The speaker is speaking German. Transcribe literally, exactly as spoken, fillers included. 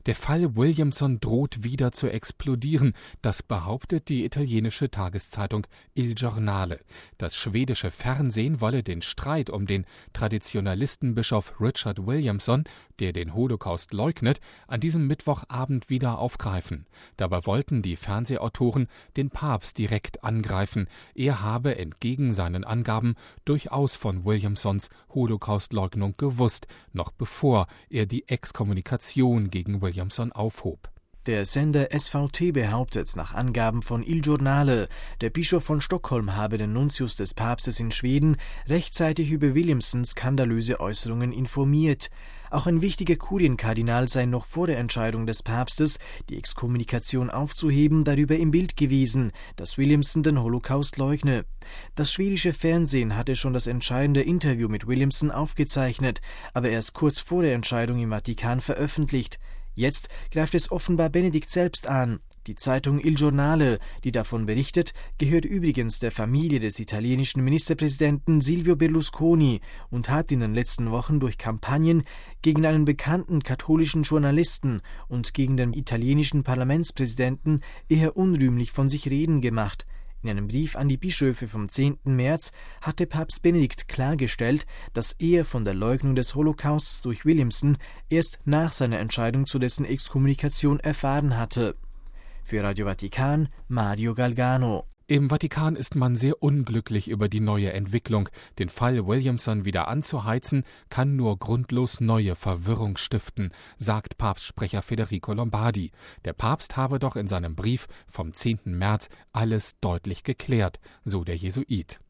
Der Fall Williamson droht wieder zu explodieren, das behauptet die italienische Tageszeitung Il Giornale. Das schwedische Fernsehen wolle den Streit um den Traditionalistenbischof Richard Williamson, der den Holocaust leugnet, an diesem Mittwochabend wieder aufgreifen. Dabei wollten die Fernsehautoren den Papst direkt angreifen. Er habe entgegen seinen Angaben durchaus von Williamsons Holocaustleugnung gewusst, noch bevor er die Exkommunikation gegen Williamson aufhob. Der Sender S V T behauptet nach Angaben von Il Giornale, der Bischof von Stockholm habe den Nuntius des Papstes in Schweden rechtzeitig über Williamsons skandalöse Äußerungen informiert. Auch ein wichtiger Kurienkardinal sei noch vor der Entscheidung des Papstes, die Exkommunikation aufzuheben, darüber im Bild gewesen, dass Williamson den Holocaust leugne. Das schwedische Fernsehen hatte schon das entscheidende Interview mit Williamson aufgezeichnet, aber erst kurz vor der Entscheidung im Vatikan veröffentlicht. Jetzt greift es offenbar Benedikt selbst an. Die Zeitung Il Giornale, die davon berichtet, gehört übrigens der Familie des italienischen Ministerpräsidenten Silvio Berlusconi und hat in den letzten Wochen durch Kampagnen gegen einen bekannten katholischen Journalisten und gegen den italienischen Parlamentspräsidenten eher unrühmlich von sich reden gemacht. In einem Brief an die Bischöfe vom zehnten März hatte Papst Benedikt klargestellt, dass er von der Leugnung des Holocausts durch Williamson erst nach seiner Entscheidung zu dessen Exkommunikation erfahren hatte. Für Radio Vatikan, Mario Galgano. Im Vatikan ist man sehr unglücklich über die neue Entwicklung. Den Fall Williamson wieder anzuheizen, kann nur grundlos neue Verwirrung stiften, sagt Papstsprecher Federico Lombardi. Der Papst habe doch in seinem Brief vom zehnten März alles deutlich geklärt, so der Jesuit.